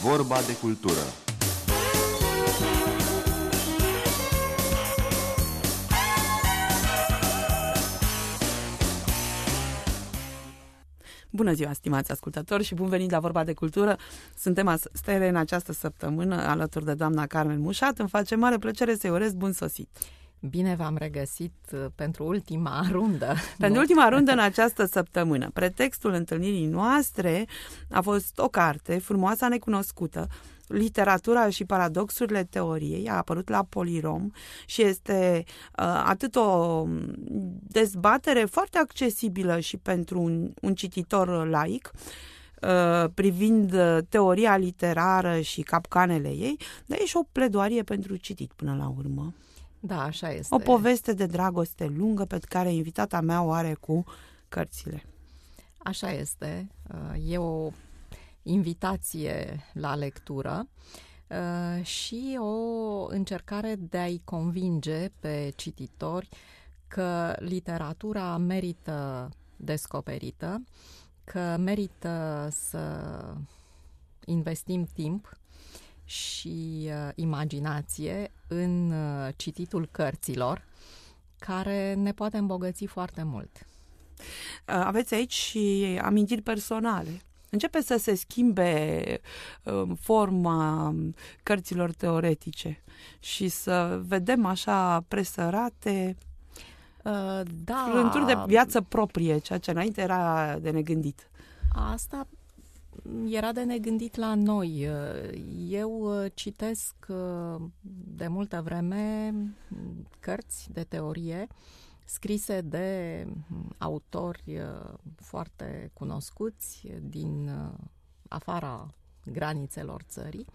Vorba de cultură. Bună ziua, stimați ascultători, și bun venit la Vorba de Cultură. Suntem în această săptămână alături de doamna Carmen Mușat. Îmi face mare plăcere să-i urez bun sosit. Bine v-am regăsit pentru ultima rundă. Pentru ultima rundă în această săptămână. Pretextul întâlnirii noastre a fost o carte, Frumoasa necunoscută, Literatura și paradoxurile teoriei. A apărut la Polirom și este atât o dezbatere foarte accesibilă și pentru un cititor laic, privind teoria literară și capcanele ei, dar e și o pledoarie pentru citit până la urmă. Da, așa este. O poveste de dragoste lungă pe care invitata mea o are cu cărțile. Așa este. E o invitație la lectură și o încercare de a-i convinge pe cititori că literatura merită descoperită, că merită să investim timp și imaginație în cititul cărților, care ne poate îmbogăți foarte mult. Aveți aici și amintiri personale. Începe să se schimbe forma cărților teoretice și să vedem așa presărate frânturi de viață proprie, ceea ce înainte era de negândit. Asta era de negândit la noi. Eu citesc de multă vreme cărți de teorie scrise de autori foarte cunoscuți din afara granițelor țării,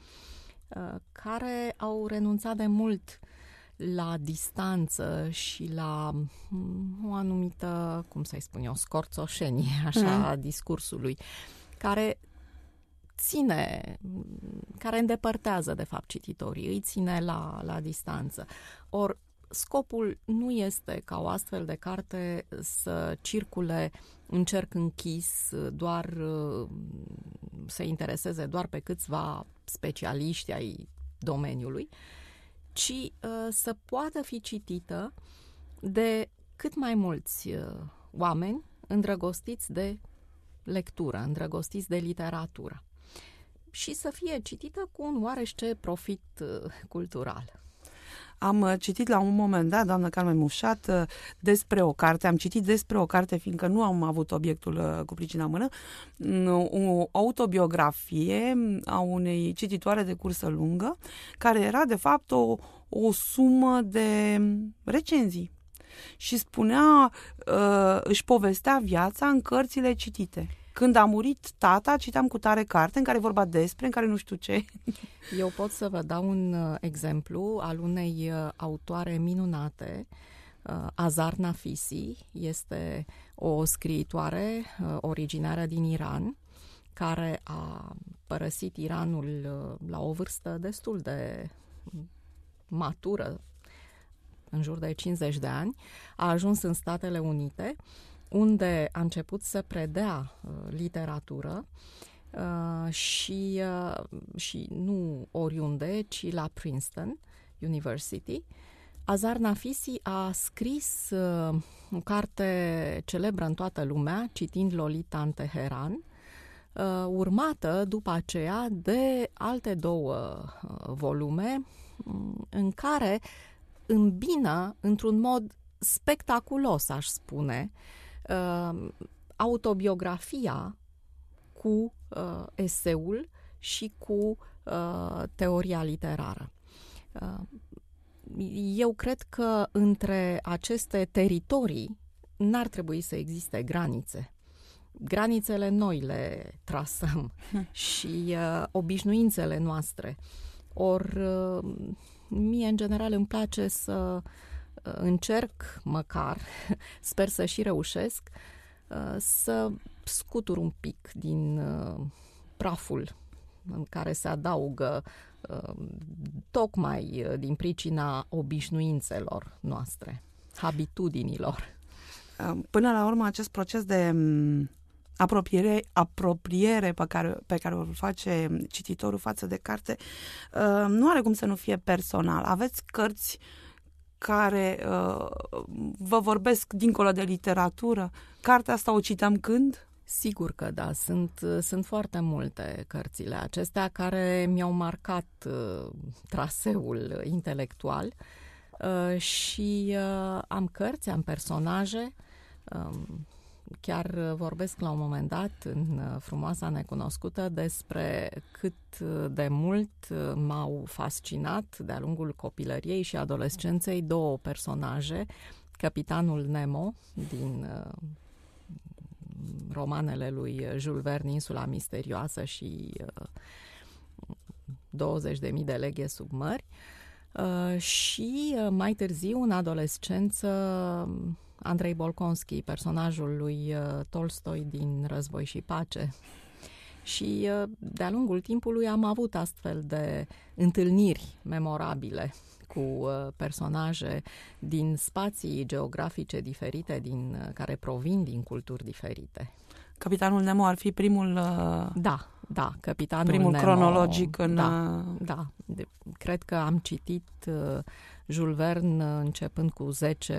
care au renunțat de mult la distanță și la o anumită, cum să-i spun eu, scorțoșenie, așa, a discursului, care îndepărtează, de fapt, cititorii, îi ține la distanță. Ori scopul nu este ca o astfel de carte să circule în cerc închis, doar să intereseze doar pe câțiva specialiști ai domeniului, ci să poată fi citită de cât mai mulți oameni îndrăgostiți de lectură, îndrăgostiți de literatură și să fie citită cu un oarește profit cultural. Am citit la un moment dat, doamnă Carmen Mușat, despre o carte, am citit despre o carte, fiindcă nu am avut obiectul cu pricina în mână, o autobiografie a unei cititoare de cursă lungă, care era de fapt o sumă de recenzii. Și spunea, își povestea viața în cărțile citite. Când a murit tata, citeam cu tare carte în care vorba despre, în care nu știu ce. Eu pot să vă dau un exemplu al unei autoare minunate, Azar Nafisi. Este o scriitoare originară din Iran, care a părăsit Iranul la o vârstă destul de matură, în jur de 50 de ani, a ajuns în Statele Unite, unde a început să predea literatură și nu oriunde, ci la Princeton University. Azar Nafisi a scris o carte celebră în toată lumea, Citind Lolita în Teheran, urmată după aceea de alte două volume în care îmbină într-un mod spectaculos, aș spune, autobiografia cu eseul și cu teoria literară. Eu cred că între aceste teritorii n-ar trebui să existe granițe. Granițele noi le trasăm și obișnuințele noastre. Ori mie, în general, îmi place să încerc măcar, sper să și reușesc, să scutur un pic din praful în care se adaugă tocmai din pricina obișnuințelor noastre, habitudinilor. Până la urmă, acest proces de apropiere pe care o face cititorul față de carte, nu are cum să nu fie personal. Aveți cărți care vă vorbesc dincolo de literatură? Cartea asta o citeam când? Sigur că da, sunt foarte multe cărțile acestea care mi-au marcat traseul intelectual și am cărți, am personaje, chiar vorbesc la un moment dat în Frumoasa Necunoscută despre cât de mult m-au fascinat de-a lungul copilăriei și adolescenței două personaje, Capitanul Nemo din romanele lui Jules Verne, Insula Misterioasă și 20.000 de leghe sub mări, și mai târziu, în adolescență, Andrei Bolkonski, personajul lui Tolstoi din Război și Pace. Și de-a lungul timpului am avut astfel de întâlniri memorabile cu personaje din spații geografice diferite, care provin din culturi diferite. Capitanul Nemo ar fi primul... Da, Capitanul primul Nemo, cronologic în... Da. Cred că am citit Jules Verne începând cu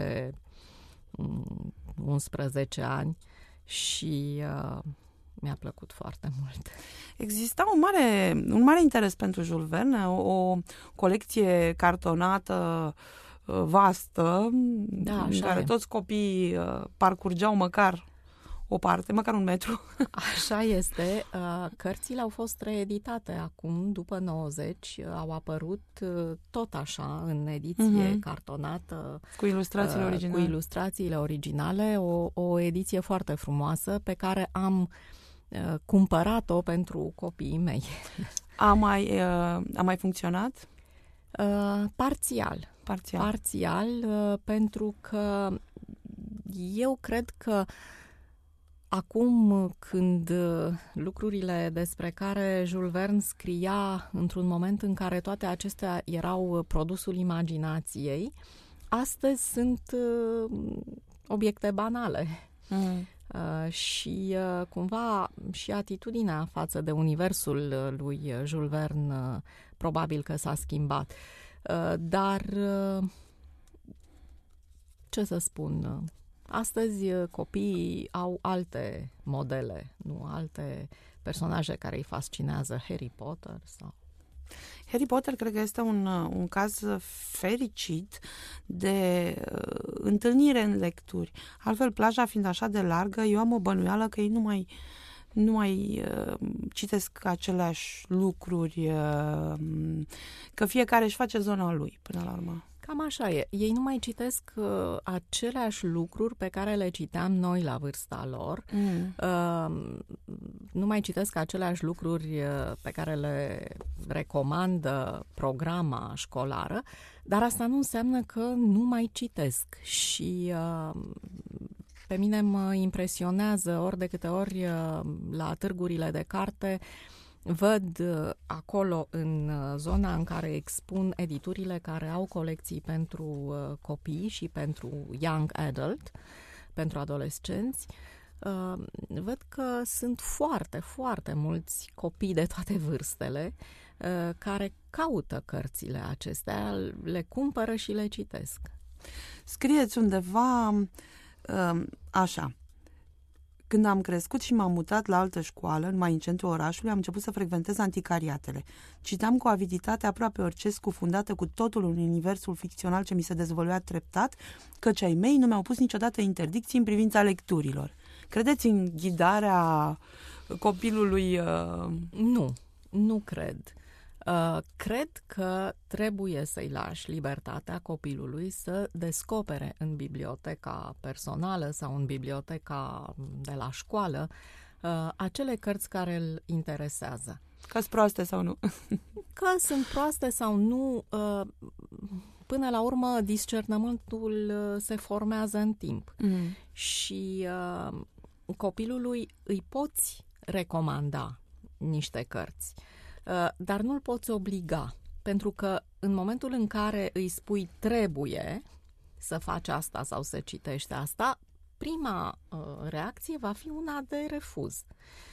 11 ani și mi-a plăcut foarte mult. Exista un mare interes pentru Jules Verne, o colecție cartonată vastă, în care toți copiii parcurgeau măcar o parte, măcar 1 metru. Așa este. Cărțile au fost reeditate acum, după 90, au apărut tot așa, în ediție cartonată. Cu ilustrațiile originale. Cu ilustrațiile originale, o ediție foarte frumoasă pe care am cumpărat-o pentru copiii mei. A mai funcționat? Parțial, pentru că eu cred că acum, când lucrurile despre care Jules Verne scria într-un moment în care toate acestea erau produsul imaginației, astăzi sunt obiecte banale. Și cumva și atitudinea față de universul lui Jules Verne probabil că s-a schimbat. Dar ce să spun, astăzi copiii au alte modele, nu alte personaje care îi fascinează, Harry Potter sau... Harry Potter cred că este un caz fericit de întâlnire în lecturi. Altfel, plaja fiind așa de largă, eu am o bănuială că ei nu mai citesc aceleași lucruri, că fiecare își face zona lui, până la urmă. Cam așa e. Ei nu mai citesc aceleași lucruri pe care le citeam noi la vârsta lor. Nu mai citesc aceleași lucruri pe care le recomandă programa școlară, dar asta nu înseamnă că nu mai citesc. Și pe mine mă impresionează ori de câte ori la târgurile de carte văd acolo, în zona în care expun editurile care au colecții pentru copii și pentru young adult, pentru adolescenți, văd că sunt foarte, foarte mulți copii de toate vârstele care caută cărțile acestea, le cumpără și le citesc. Scrieți undeva așa: când am crescut și m-am mutat la altă școală, mai în centrul orașului, am început să frecventez anticariatele. Citeam cu aviditate aproape orice, scufundată cu totul în universul ficțional ce mi se dezvăluia treptat, căci ai mei nu mi-au pus niciodată interdicții în privința lecturilor. Credeți în ghidarea copilului? Nu cred. Cred că trebuie să-i lași libertatea copilului să descopere în biblioteca personală sau în biblioteca de la școală acele cărți care îl interesează. Că sunt proaste sau nu? Că sunt proaste sau nu, până la urmă discernământul se formează în timp. Și copilului îi poți recomanda niște cărți, dar nu-l poți obliga, pentru că în momentul în care îi spui trebuie să faci asta sau să citești asta, prima reacție va fi una de refuz.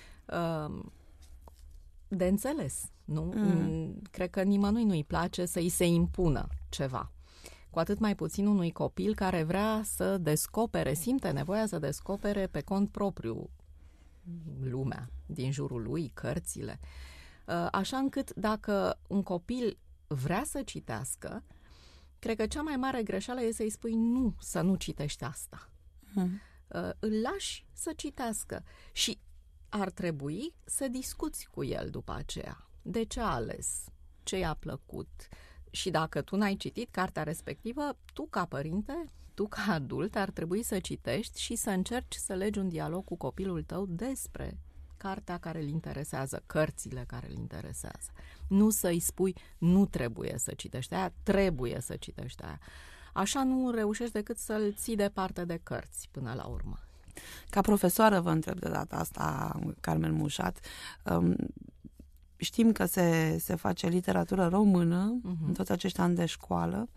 De înțeles, nu? Cred că nimănui nu-i place să-i se impună ceva. Cu atât mai puțin unui copil care vrea să descopere, simte nevoia să descopere pe cont propriu lumea din jurul lui, cărțile. Așa încât dacă un copil vrea să citească, cred că cea mai mare greșeală e să-i spui nu, să nu citești asta. Îl lași să citească și ar trebui să discuți cu el după aceea. De ce a ales? Ce i-a plăcut? Și dacă tu n-ai citit cartea respectivă, tu ca părinte, tu ca adult, ar trebui să citești și să încerci să legi un dialog cu copilul tău despre cartea care îl interesează, cărțile care îl interesează. Nu să-i spui, nu trebuie să citești aia, trebuie să citești aia. Așa nu reușești decât să-l ții departe de cărți până la urmă. Ca profesoară vă întreb de data asta, Carmen Mușat, știm că se face literatură română în toți acești ani de școală.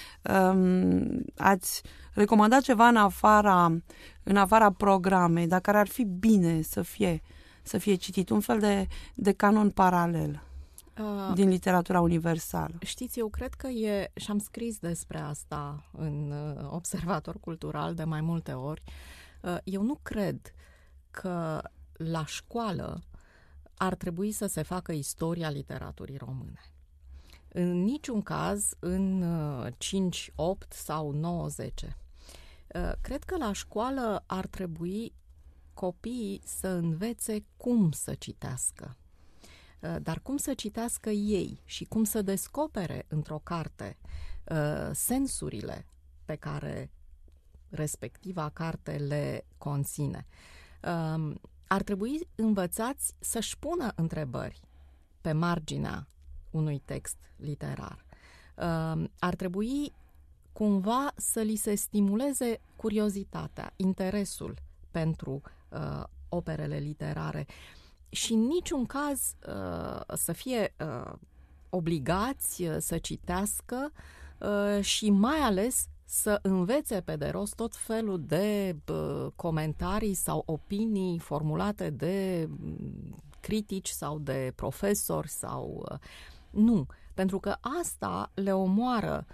Ați recomandat ceva în afara programei, dar care ar fi bine să fie citit, un fel de canon paralel din literatura universală? Știți, eu cred că și am scris despre asta în Observator Cultural de mai multe ori, eu nu cred că la școală ar trebui să se facă istoria literaturii române. În niciun caz în 5, 8 sau 9, 10. Cred că la școală ar trebui copiii să învețe cum să citească. Dar cum să citească ei și cum să descopere într-o carte sensurile pe care respectiva carte le conține. Ar trebui învățați să-și pună întrebări pe marginea unui text literar. Ar trebui cumva să li se stimuleze curiozitatea, interesul pentru operele literare și în niciun caz să fie obligați să citească și mai ales să învețe pe de rost tot felul de comentarii sau opinii formulate de critici sau de profesori sau... Nu, pentru că asta le omoară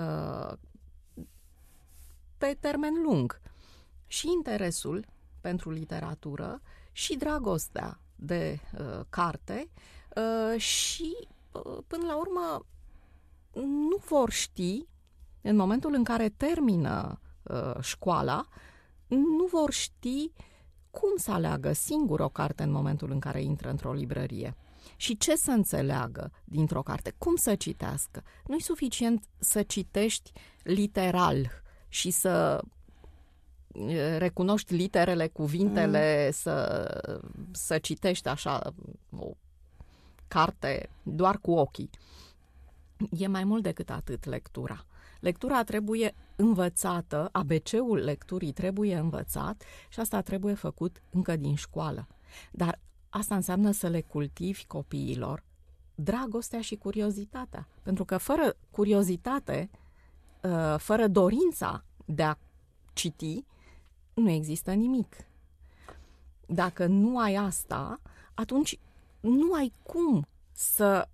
pe termen lung și interesul pentru literatură și dragostea de carte și până la urmă nu vor ști în momentul în care termină școala, nu vor ști cum să aleagă singur o carte în momentul în care intră într-o librărie. Și ce să înțeleagă dintr-o carte, cum să citească. Nu-i suficient să citești literal și să recunoști literele, cuvintele, să citești așa o carte doar cu ochii. E mai mult decât atât lectura. Lectura trebuie învățată, ABC-ul lecturii trebuie învățat și asta trebuie făcut încă din școală. Dar asta înseamnă să le cultivi copiilor dragostea și curiozitatea. Pentru că fără curiozitate, fără dorința de a citi, nu există nimic. Dacă nu ai asta, atunci nu ai cum să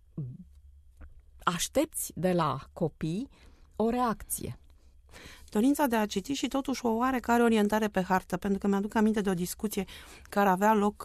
aștepți de la copii o reacție. Dorința de a citi și totuși o oarecare orientare pe hartă, pentru că mi-aduc aminte de o discuție care avea loc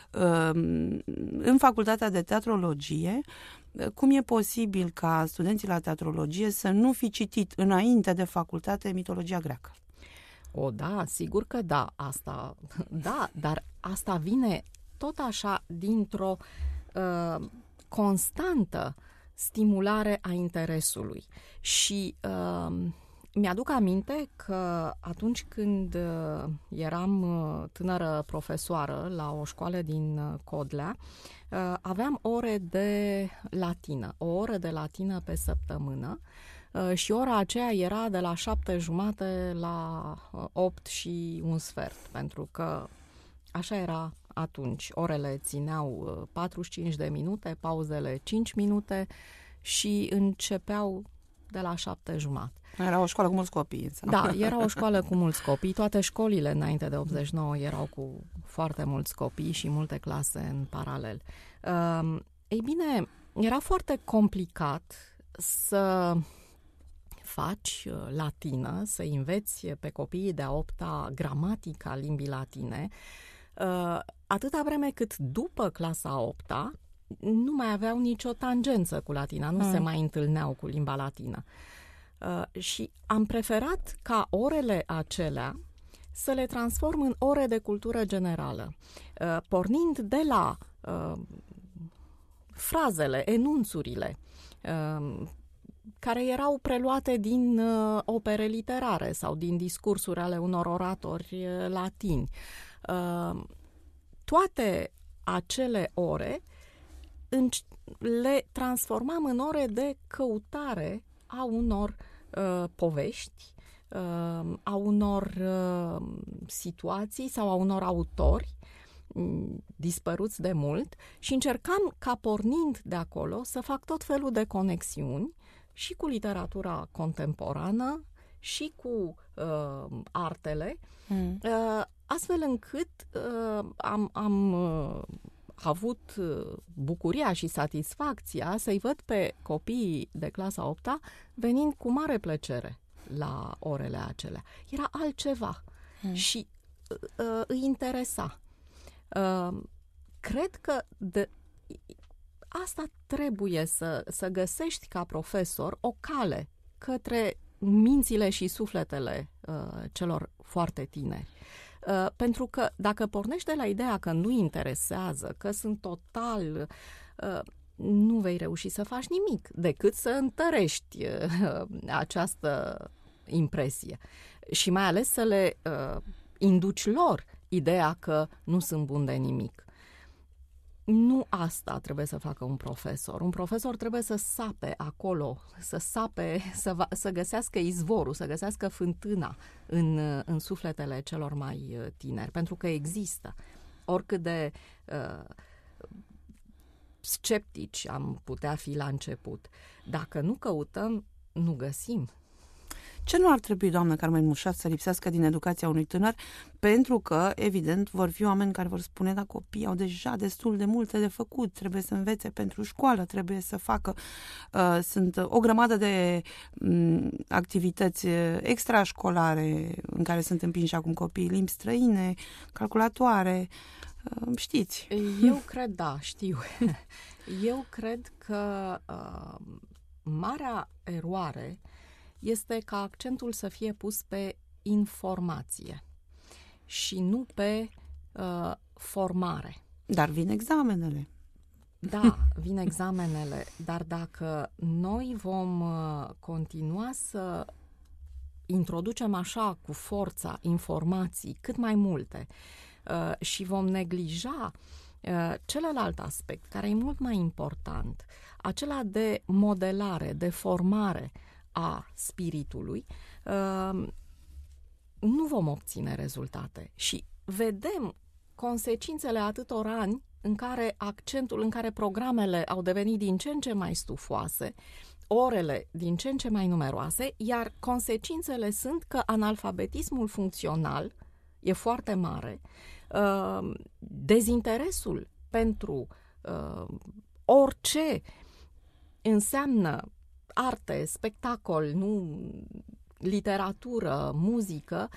în facultatea de teatrologie. Cum e posibil ca studenții la teatrologie să nu fi citit înainte de facultate mitologia greacă? O, da, sigur că da, asta, da, dar asta vine tot așa dintr-o constantă stimulare a interesului. Și mi-aduc aminte că atunci când eram tânără profesoară la o școală din Codlea, aveam ore de latină, o oră de latină pe săptămână și ora aceea era de la 7:30 la 8:15, pentru că așa era atunci. Orele țineau 45 de minute, pauzele 5 minute și începeau de la 7:30. Era o școală cu mulți copii. Sau? Da, era o școală cu mulți copii. Toate școlile înainte de 89 erau cu foarte mulți copii și multe clase în paralel. Ei bine, era foarte complicat să faci latină, să înveți pe copiii de a 8-a gramatica limbii latine, atâta vreme cât după clasa a 8-a nu mai aveau nicio tangență cu latina, nu se mai întâlneau cu limba latină. Și am preferat ca orele acelea să le transform în ore de cultură generală, pornind de la frazele, enunțurile, care erau preluate din opere literare sau din discursuri ale unor oratori latini. Toate acele ore le transformam în ore de căutare a unor povești, a unor situații sau a unor autori dispăruți de mult și încercam ca pornind de acolo să fac tot felul de conexiuni și cu literatura contemporană și cu artele, astfel încât am avut bucuria și satisfacția să-i văd pe copiii de clasa 8-a venind cu mare plăcere la orele acelea. Era altceva și îi interesa. Cred că asta trebuie să găsești ca profesor o cale către mințile și sufletele celor foarte tineri. Pentru că dacă pornești de la ideea că nu interesează, că sunt total... nu vei reuși să faci nimic decât să întărești această impresie. Și mai ales să le induci lor ideea că nu sunt buni de nimic. Nu asta trebuie să facă un profesor. Un profesor trebuie să sape acolo, să găsească izvorul, să găsească fântâna în sufletele celor mai tineri, pentru că există. Oricât de sceptici am putea fi la început. Dacă nu căutăm, nu găsim. Ce nu ar trebui, doamnă Carmen Mușat, să lipsească din educația unui tânăr? Pentru că, evident, vor fi oameni care vor spune, da, copiii au deja destul de multe de făcut, trebuie să învețe pentru școală, trebuie să facă... sunt o grămadă de activități extrașcolare în care sunt împinși acum copiii, limbi străine, calculatoare, știți. Eu cred, da, știu. Eu cred că marea eroare este ca accentul să fie pus pe informație și nu pe formare. Dar vin examenele. Da, vin examenele, dar dacă noi vom continua să introducem așa cu forța informații cât mai multe și vom neglija celălalt aspect, care e mult mai important, acela de modelare, de formare a spiritului, nu vom obține rezultate. Și vedem consecințele atâtor ani în care programele au devenit din ce în ce mai stufoase, orele din ce în ce mai numeroase, iar consecințele sunt că analfabetismul funcțional e foarte mare, dezinteresul pentru orice înseamnă arte, spectacol, nu literatură, muzică,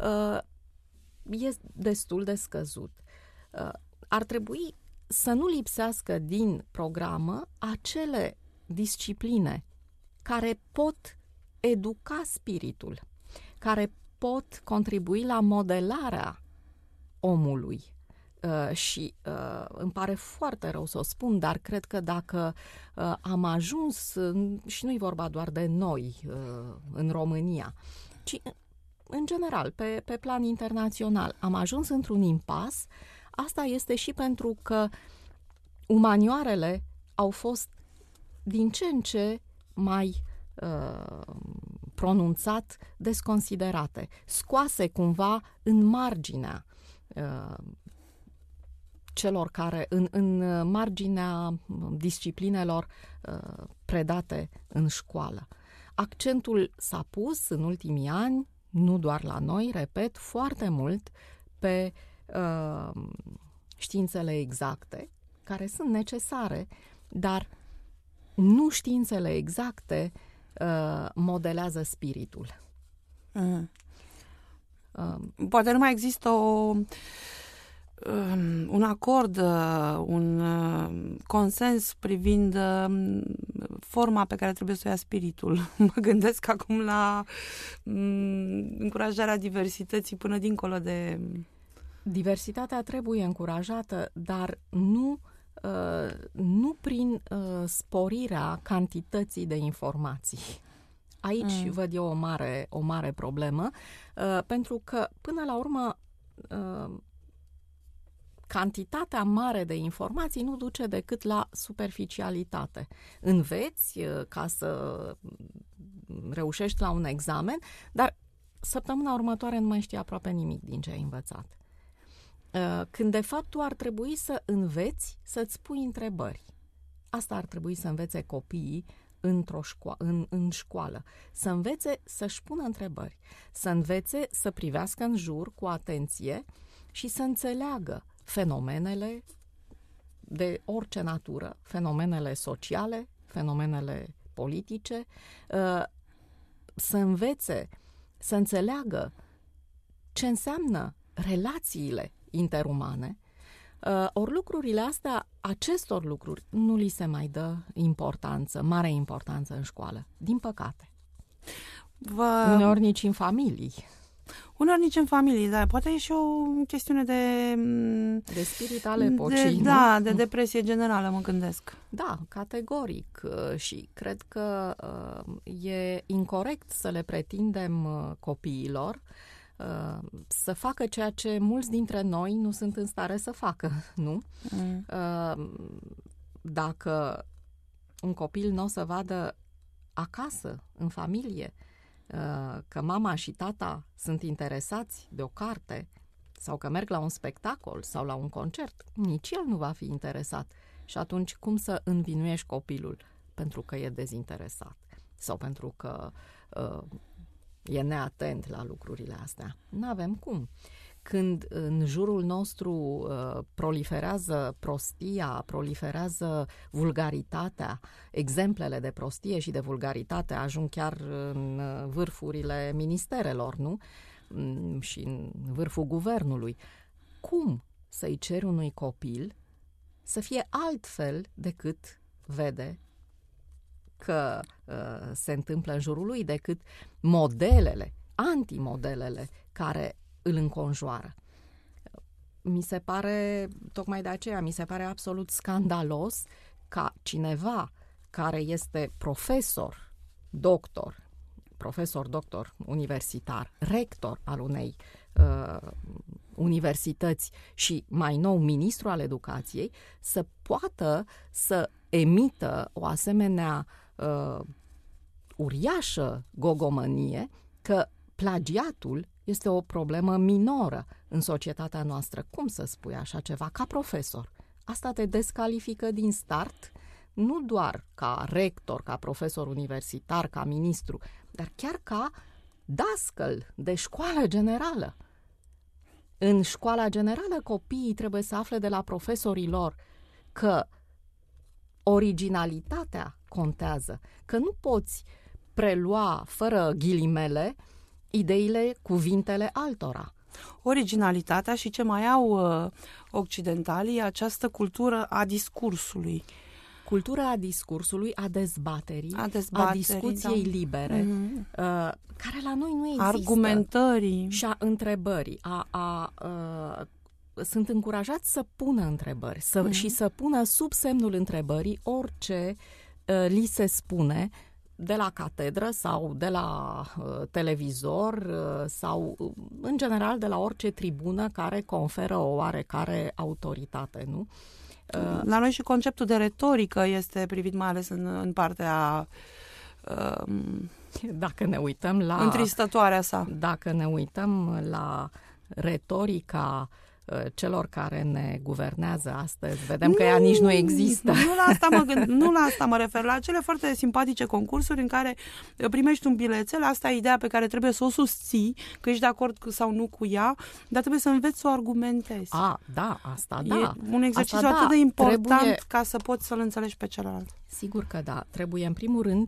e destul de scăzut. Ar trebui să nu lipsească din programă acele discipline care pot educa spiritul, care pot contribui la modelarea omului. Și îmi pare foarte rău să o spun, dar cred că dacă am ajuns, și nu-i vorba doar de noi în România, ci în general, pe plan internațional, am ajuns într-un impas, asta este și pentru că umanioarele au fost din ce în ce mai pronunțat desconsiderate, scoase cumva în marginea celor care, în marginea disciplinelor predate în școală. Accentul s-a pus în ultimii ani, nu doar la noi, repet, foarte mult pe științele exacte, care sunt necesare, dar nu științele exacte modelează spiritul. Poate nu mai există un acord, un consens privind forma pe care trebuie să o ia spiritul. Mă gândesc acum la încurajarea diversității până dincolo de... Diversitatea trebuie încurajată, dar nu prin sporirea cantității de informații. Aici văd eu o mare problemă, pentru că, până la urmă, cantitatea mare de informații nu duce decât la superficialitate. Înveți ca să reușești la un examen, dar săptămâna următoare nu mai știi aproape nimic din ce ai învățat. Când de fapt tu ar trebui să înveți să-ți pui întrebări. Asta ar trebui să învețe copiii în școală. Să învețe să-și pună întrebări. Să învețe să privească în jur cu atenție și să înțeleagă fenomenele de orice natură, fenomenele sociale, fenomenele politice, să învețe, să înțeleagă ce înseamnă relațiile interumane, ori lucrurile astea, acestor lucruri, nu li se mai dă mare importanță în școală, din păcate. Uneori nici în familii. Uneori nici în familii, dar poate e și o chestiune de spirit al epocii. De depresie generală, mă gândesc. Da, categoric. Și cred că e incorect să le pretindem copiilor să facă ceea ce mulți dintre noi nu sunt în stare să facă, nu? Dacă un copil nu o să vadă acasă, în familie, că mama și tata sunt interesați de o carte sau că merg la un spectacol sau la un concert, nici el nu va fi interesat. Și atunci cum să învinuiești copilul pentru că e dezinteresat sau pentru că e neatent la lucrurile astea? N-avem cum. Când în jurul nostru proliferează prostia, proliferează vulgaritatea, exemplele de prostie și de vulgaritate ajung chiar în vârfurile ministerelor, nu? Și în vârful guvernului. Cum să-i ceri unui copil să fie altfel decât vede că se întâmplă în jurul lui, decât modelele, antimodelele care îl înconjoară? Mi se pare, tocmai de aceea, mi se pare absolut scandalos ca cineva care este profesor, doctor universitar, rector al unei universități și mai nou ministru al educației, să poată să emită o asemenea uriașă gogomănie că plagiatul este o problemă minoră în societatea noastră. Cum să spui așa ceva ca profesor? Asta te descalifică din start, nu doar ca rector, ca profesor universitar, ca ministru, dar chiar ca dascăl de școală generală. În școala generală, copiii trebuie să afle de la profesorii lor că originalitatea contează, că nu poți prelua fără ghilimele ideile, cuvintele altora. Originalitatea și ce mai au occidentalii, această cultură a discursului. Cultura a discursului, a dezbaterii, a discuției libere, care la noi nu există. Argumentării. Și a întrebării. Sunt încurajați să pună întrebări și să pună sub semnul întrebării orice li se spune de la catedră sau de la televizor sau, în general, de la orice tribună care conferă o oarecare autoritate, nu? La noi și conceptul de retorică este privit mai ales în partea dacă ne uităm la întristătoarea sa. Dacă ne uităm la retorica celor care ne guvernează astăzi. Vedem că ea nici nu există. Nu la asta mă refer, la cele foarte simpatice concursuri în care primești un bilețel, asta e ideea pe care trebuie să o susții, că ești de acord sau nu cu ea, dar trebuie să înveți să o argumentezi. Da, asta da. E un exercițiu atât de important ca să poți să-l înțelegi pe celălalt. Sigur că da. Trebuie în primul rând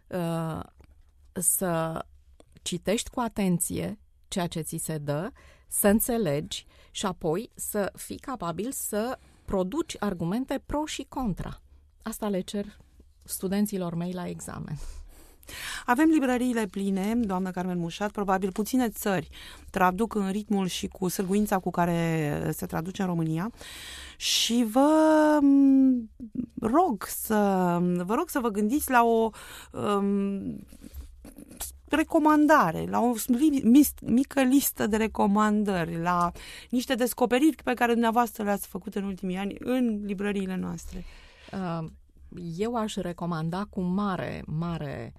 să citești cu atenție ceea ce ți se dă, să înțelegi și apoi să fii capabil să produci argumente pro și contra. Asta le cer studenților mei la examen. Avem librăriile pline, doamnă Carmen Mușat, probabil puține țări traduc în ritmul și cu sârguința cu care se traduce în România și vă rog să vă gândiți la o recomandare, la o mică listă de recomandări, la niște descoperiri pe care dumneavoastră le-ați făcut în ultimii ani în librăriile noastre. Eu aș recomanda cu mare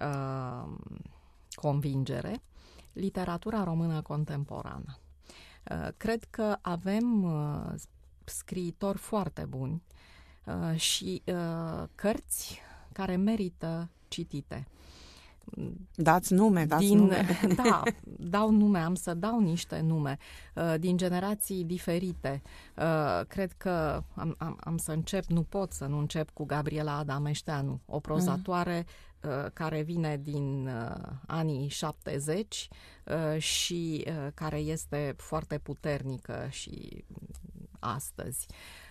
convingere literatura română contemporană. Cred că avem scriitori foarte buni și cărți care merită citite. Dați nume. Da, dau nume, am să dau niște nume din generații diferite. Cred că am să încep, nu pot să nu încep cu Gabriela Adameșteanu, o prozatoare care vine din anii 70 și care este foarte puternică și astăzi.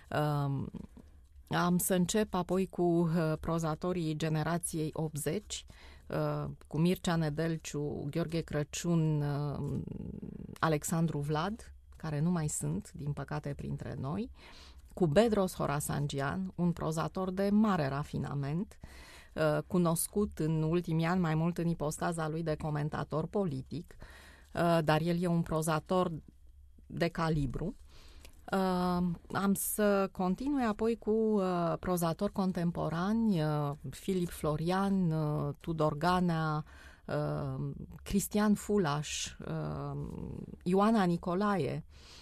Am să încep apoi cu prozatorii generației 80, cu Mircea Nedelciu, Gheorghe Crăciun, Alexandru Vlad, care nu mai sunt, din păcate, printre noi, cu Bedros Horasangian, un prozator de mare rafinament, cunoscut în ultimii ani mai mult în ipostaza lui de comentator politic, dar el e un prozator de calibru. Am să continui apoi cu prozatori contemporani, Filip Florian, Tudor Ganea, Cristian Fulaș, Ioana Nicolae,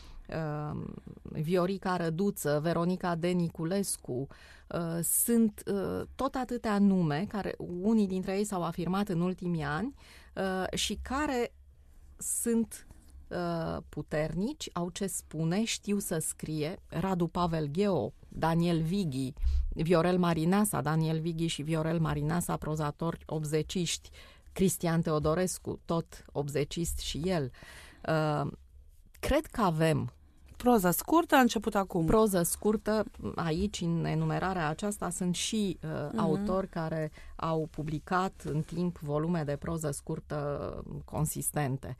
Viorica Răduță, Veronica D. Niculescu. Sunt tot atâtea nume, care unii dintre ei s-au afirmat în ultimii ani și care sunt puternici, au ce spune, știu să scrie. Radu Pavel Gheo, Daniel Vighi, Viorel Marinasa, Daniel Vighi și Viorel Marinasa, prozatori obzeciști, Cristian Teodorescu, tot obzecist și el. Cred că avem proză scurtă, a început acum. Proză scurtă, aici, în enumerarea aceasta, sunt și autori care au publicat în timp volume de proză scurtă consistente.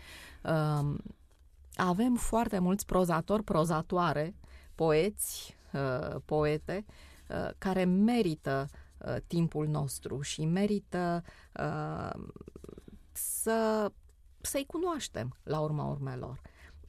Avem foarte mulți prozatori, prozatoare, poeți, poete, care merită timpul nostru și merită să-i cunoaștem la urma urmelor.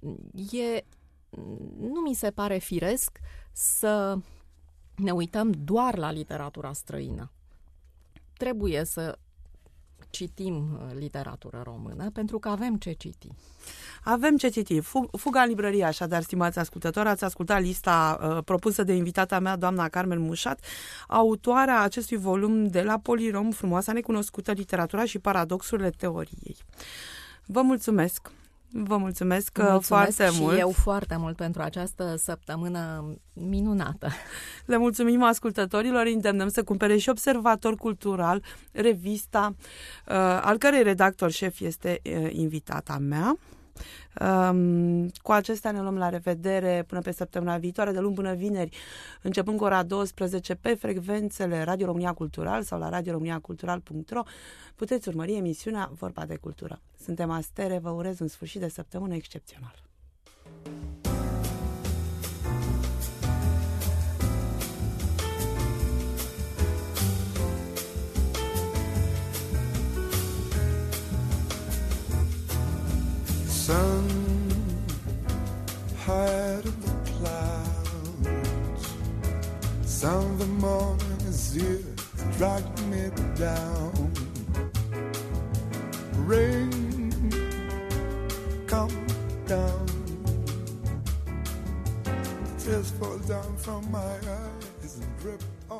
Nu mi se pare firesc să ne uităm doar la literatura străină. Trebuie să citim literatură română, pentru că avem ce citi. Avem ce citi. Fuga în librărie, așadar, stimați ascultători, ați ascultat lista propusă de invitata mea, doamna Carmen Mușat, autoarea acestui volum de la Polirom, Frumoasa necunoscută, literatura și paradoxurile teoriei. Vă mulțumesc! Vă mulțumesc foarte mult. Și eu foarte mult pentru această săptămână minunată. Le mulțumim ascultătorilor, îndemnăm să cumpere și Observator Cultural, revista, al cărei redactor șef este invitata mea. Cu acestea ne luăm la revedere până pe săptămâna viitoare, de luni până vineri, începând cu ora 12 pe frecvențele Radio România Cultural sau la radioromaniacultural.ro. Puteți urmări emisiunea Vorba de Cultură. Suntem Astere, vă urez un sfârșit de săptămână excepțional. Sun high in the clouds, sound of the morning as if dragged me down. Rain, come down, tears fall down from my eyes and drip